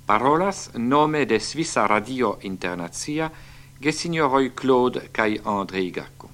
Parolas nome de Svissa Radio Internazia gesignoroi Claude kai André Gacco.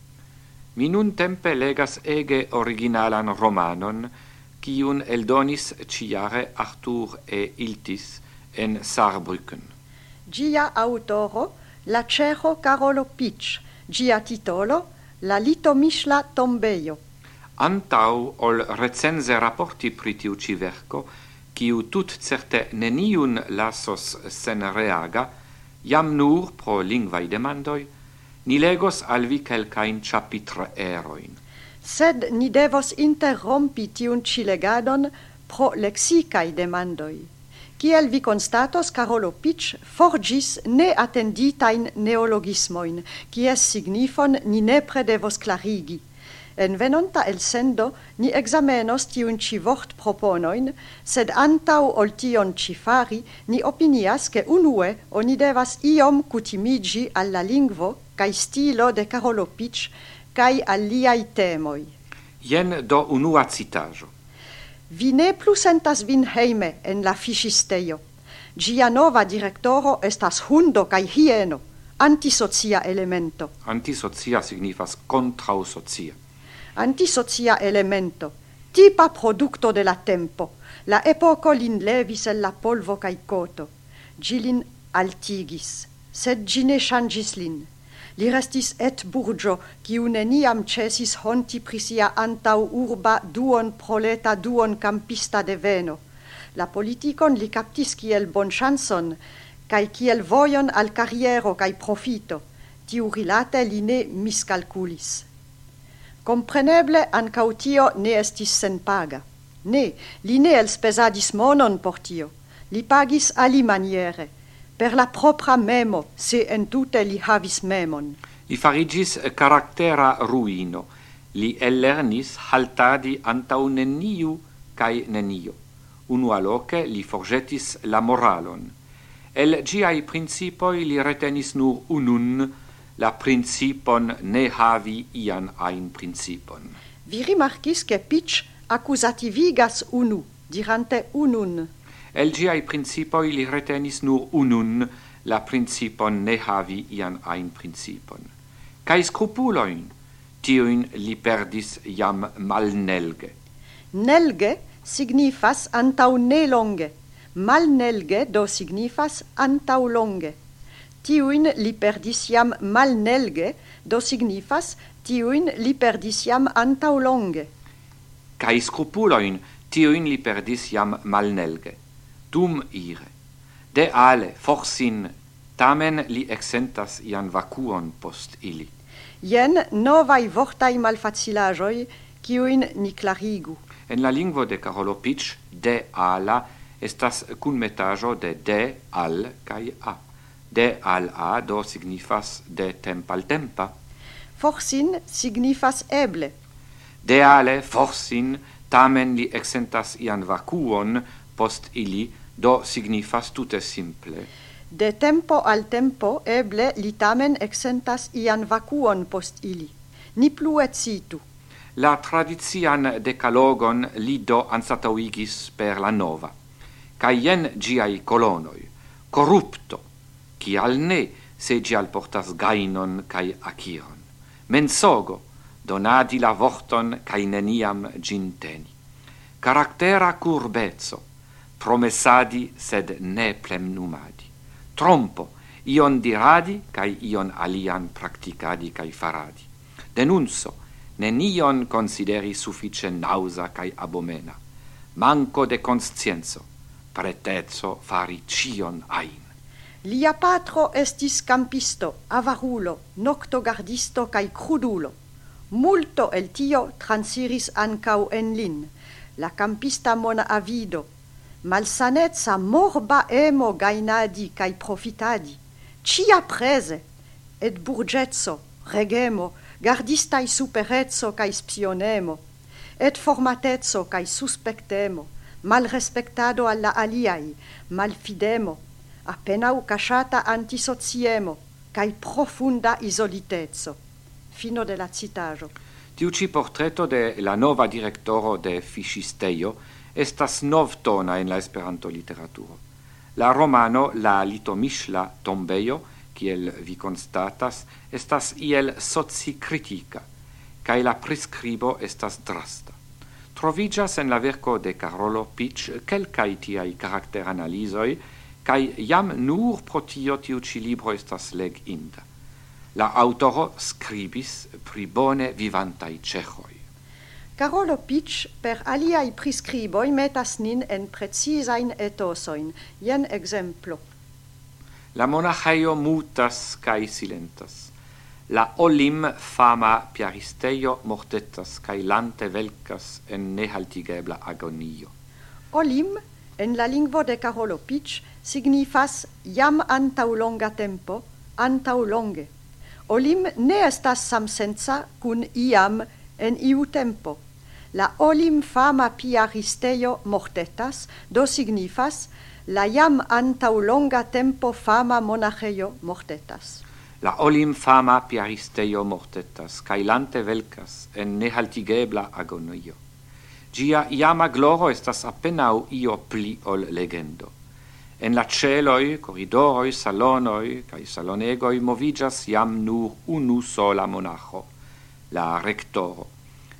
Mi nun tempe legas ege originalan romanon, kiun eldonis ciare Arthur E. Iltis en Saarbrücken. Gia autoro, la ceho Carolo Pitch, gia titolo, la litomischla tombeio. Antau ol recense rapporti pri tiu ci verco, kiu tut certe neniun lasos sen reaga, jam nur pro lingvai demandoi, ni legos al vi quelcain chapitre eroin. Sed ni devos interrompi tiun ci legadon pro lexicai demandoi. Kiel vi constatos, Carolo Pitch forgis ne attenditain neologismoin, kies signifon ni nepre devos clarigi. En venonta elsendo ni examenos tiun ci vort proponoin, sed antau ol tion ci fari, ni opinias che unue oni devas iom cutimigi alla lingvo kai stilo de Carolo Pitch kai al liai temoi. Jen do unua citajo. Vi ne plus sentas vin heime en la fiŝistejo. Gia nova direktoro estas hundo kaj hieno, antisocia elemento. Antisocia signifas contrausocia. Antisocia elemento, tipa producto de la tempo. La epoko lin levis el la polvo kaj koto. Gi lin altigis, sed gi ne ŝanĝis lin. Li restis et burĝo, kiu neniam ĉesis honti pri sia antaŭurba duon proleta duon campista deveno. La politikon li kaptis kiel bonŝancon kaj kiel vojon al kariero kaj profito. Tiurilate li ne miskalkulis. Kompreneble ankaŭ tio ne estis senpaga. Ne, li ne elspezadis monon por tio. Li pagis alimaniere. Per la propra memo, se entute li havis memon. Li farigis caractera ruino. Li ellernis haltadi antau neniu cae nenio. Unualoce li forgetis la moralon. El giai principoi li retenis nur unun, la principon ne havi ian ain principon. Vi rimarcis che Pitch accusativigas unu, dirante unun. El giai principoi li retenis nur unun, la principon ne havi ian ain principon. Cae scrupuloin, tiuin li perdis jam malnelge. Nelge signifas antau ne longe, malnelge do signifas antau longe. Tiuin li perdis jam malnelge, do signifas tiuin li perdis jam antau longe. Cae scrupuloin, tiuin li perdis jam malnelge. Dum ire. De ale, forsin, tamen li exentas ian vacuon post ili. Jen novai vortai malfacilajoi, kiuin ni clarigu. En la lingvo de Carolo Pitch, de ala estas cunmetajo de al kai a. De al a do signifas de temp al tempa. Forsin signifas eble. De ale, forsin, tamen li exentas ian vacuon post ili, do signifas tute simple. De tempo al tempo eble li tamen exentas ian vacuon post ili. Ni plu et citu. La tradizian decalogon li do anstataŭigis per la nova. Kaj jen giai colonoi. Corrupto, kial ne, se gi alportas gainon kaj akiron. Mensogo, donadi la vorton kaj neniam gin teni. Caractera curbezo, promessadi sed ne plenumadi. Trompo, ion diradi kai ion alian practicadi kai faradi. Denunzo, nenion consideri suffice nausa kai abomena. Manco de conscienzo, pretezzo fari cion ain. Lia patro estis campisto, avarulo, noctogardisto kai crudulo. Multo el tio transiris ancau en lin. La campista mona avido, malsanezza morba emo gainadi cae profitadi, cia prese, et burgetso, regemo, gardistai superezzo cae spionemo, et formatezzo cae suspectemo, mal respectado alla aliai, malfidemo, appenau casciata antisociemo, cae profunda isolitezzo. Fino de la citajo. Tiu ci portreto de la nova directoro de Fiŝistejo estas novtona en la Esperanto literaturo. La romano la litomiŝla tombejo, kiel vi constatas, estas iel soci-critica, kaj la prescribo estas drasta. Troviĝas en la verko de Karolo Pic kelkaj tiaj karakteranalizoj, kaj jam nur pro tio tiu ĉi libro estas leginda. La autoro skribis pri bone vivantaj ĉeĥoj. Karolo Pic per aliai prescriboi metas nin en precisain etosoin. Jen exemplo. La monaĥejo mutas kaj silentas. La olim fama piaristejo mortetas kaj lante velkas en nehaltigebla agonio. Olim, en la lingvo de Karolo Pic, signifas jam antaŭ longa tempo, antaŭ longe. Olim ne estas samsenca kun iam en iu tempo. La olim fama piaristejo mortetas, do signifas la jam antaŭ longa tempo fama monaĥejo mortetas. La olim fama piaristejo mortetas, kaj lante velkas en nehaltigebla agonio. Ĝia iama gloro estas apenaŭ io pli ol legendo. En la celoj, koridoroj, salonoj kaj salonegoj moviĝas jam nur unu sola monaĥo, la rektoro.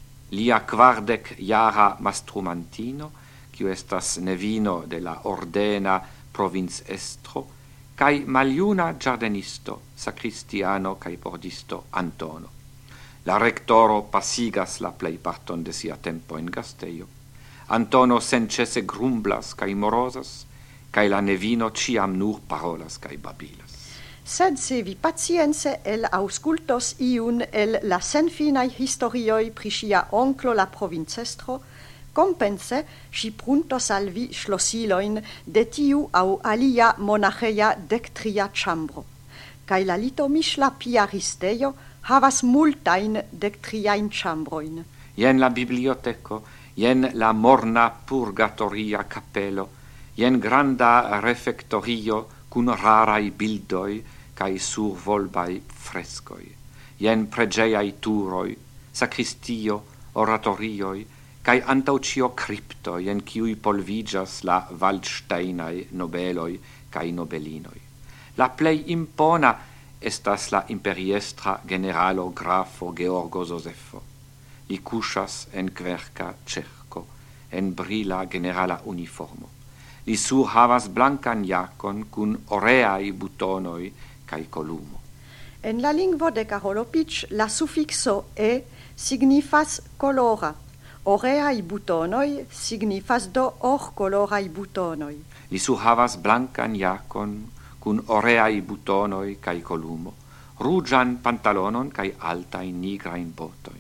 Lia 40-jara mastrumantino, kiu estas nevino de la ordena provincestro, kaj maljuna ĝardenisto, sakristiano kaj pordisto Antono. La rektoro pasigas la plejparton de sia tempo en gastejo. Antono senĉese grumblas kaj morozas, kaj la nevino ĉiam nur parolas kaj babilas. Sed se vi pacience el auscultos iun el la senfinai historioi pri sia onclo la provincestro, compense si pruntos al vi schlossiloin de tiu au alia monacheia dectria chambro. Kai la litomiŝla piaristejo havas multain dectriain chambroin. Jen la biblioteco, jen la morna purgatoria capelo, jen granda refectorio cun rarai bildoi, kai survolbai frescoi. Jen pregeiai turoi, sacristio, oratorioi, kai antau cio crypto, jen ciui polvigas la Waldsteinai nobeloi kai nobelinoi. La plei impona estas la imperiestra generalo grafo Georgo Josefo. Li cuŝas en kverka cerco, en brila generala uniformo. Li surhavas blankan jakon kun oreai butonoi kai columo. En la lingvo de Karolo Pic, la suffixo e signifas colora. Oreai butonoi signifas do colorai butonoi. Li surhavas blankan jakon kun oreai butonoi kai columo, ruĝan pantalonon kai altajn nigrajn botojn.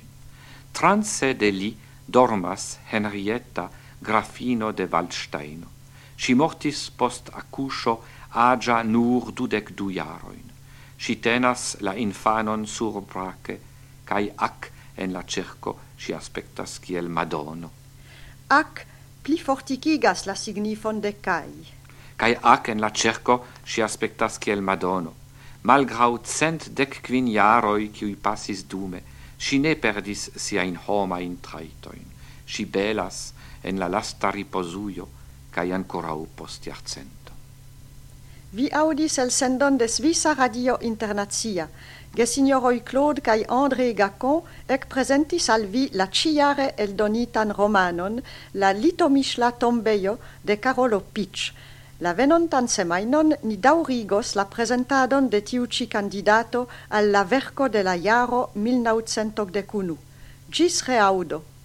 Transe de li dormas Henrietta, grafino de Waldsteino. Si mortis post accuscio agia nur 22 jarojn. Si tenas la infanon sur brache, kai ac en la cerco si aspectas kiel Madono. Ac pli forticigas la signifon de kai. Kai ac en la cerco si aspectas kiel Madono. Malgrau 115 jaroj kiuj pasis dume, si ne perdis siajn homajn trajtojn. Si belas en la lasta riposujo, kai ancorau post jarcento. Vi audis el sendon de Svisa Radio Internacia. Gesignoroi Claude kai André Gacon ec presentis al vi la ciare eldonitan romanon La litomiŝla tombejo de Karolo Pic. La venontan semajnon ni daŭrigos la presentadon de tiu ĉi kandidato al la verko de la jaro 1991. Ĝis reaŭdo.